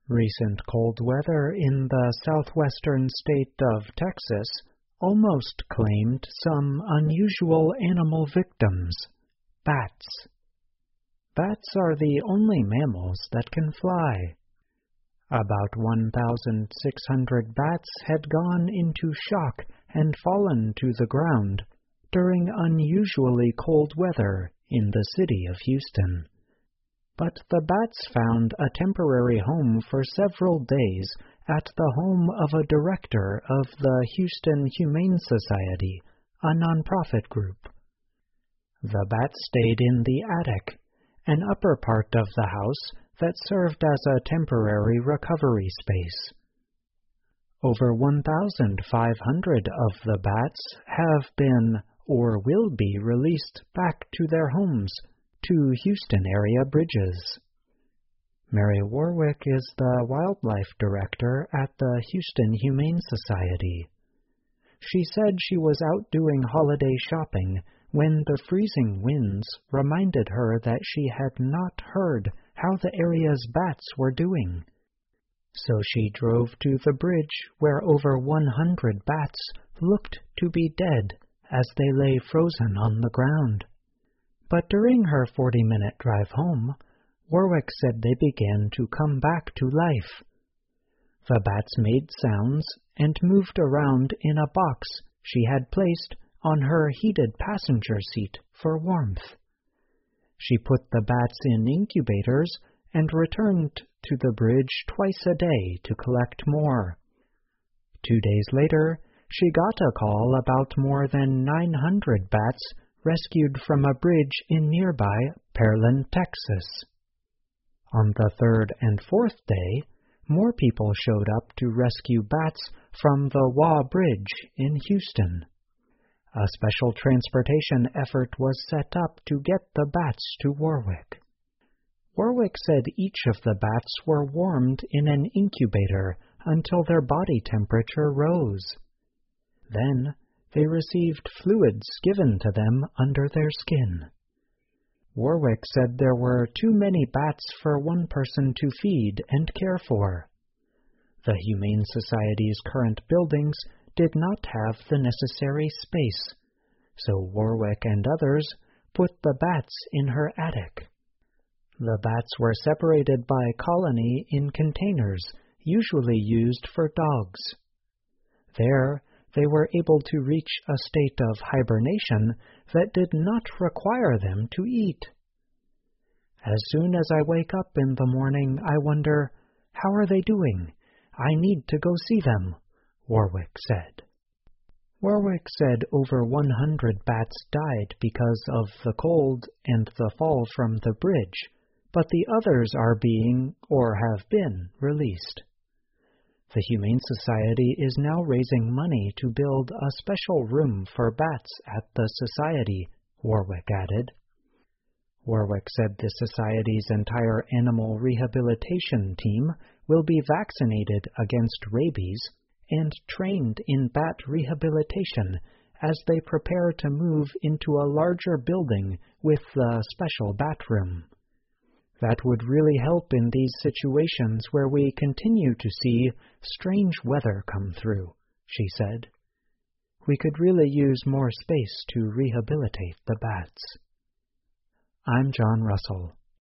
Recent cold weather in the southwestern state of Texas almost claimed some unusual animal victims: bats. Bats are the only mammals that can fly. About 1,600 bats had gone into shock and fallen to the ground during unusually cold weather in the city of Houston. But the bats found a temporary home for several days at the home of a director of the Houston Humane Society, a nonprofit group. The bats stayed in the attic, an upper part of the house that served as a temporary recovery space. Over 1,500 of the bats have been or will be released back to their homes, to Houston area bridges. Mary Warwick is the wildlife director at the Houston Humane Society. She said she was out doing holiday shopping when the freezing winds reminded her that she had not heard how the area's bats were doing. So she drove to the bridge where over 100 bats looked to be dead as they lay frozen on the ground. But during her 40-minute drive home, Warwick said they began to come back to life. The bats made sounds and moved around in a box she had placed on her heated passenger seat for warmth. She put the bats in incubators and returned to the bridge twice a day to collect more. 2 days later, she got a call about more than 900 bats rescued from a bridge in nearby Pearland, Texas. On the third and fourth day, more people showed up to rescue bats from the Waugh Bridge in Houston. A special transportation effort was set up to get the bats to Warwick. Warwick said each of the bats were warmed in an incubator until their body temperature rose. Then they received fluids given to them under their skin. Warwick said there were too many bats for one person to feed and care for. The Humane Society's current buildings did not have the necessary space, so Warwick and others put the bats in her attic. The bats were separated by colony in containers, usually used for dogs. There, they were able to reach a state of hibernation that did not require them to eat. As soon as I wake up in the morning, I wonder, how are they doing? I need to go see them, Warwick said. Warwick said over 100 bats died because of the cold and the fall from the bridge, but the others are being, or have been, released. The Humane Society is now raising money to build a special room for bats at the Society, Warwick added. Warwick said the Society's entire animal rehabilitation team will be vaccinated against rabies and trained in bat rehabilitation as they prepare to move into a larger building with the special bat room. That would really help in these situations where we continue to see strange weather come through, she said. We could really use more space to rehabilitate the bats. I'm John Russell.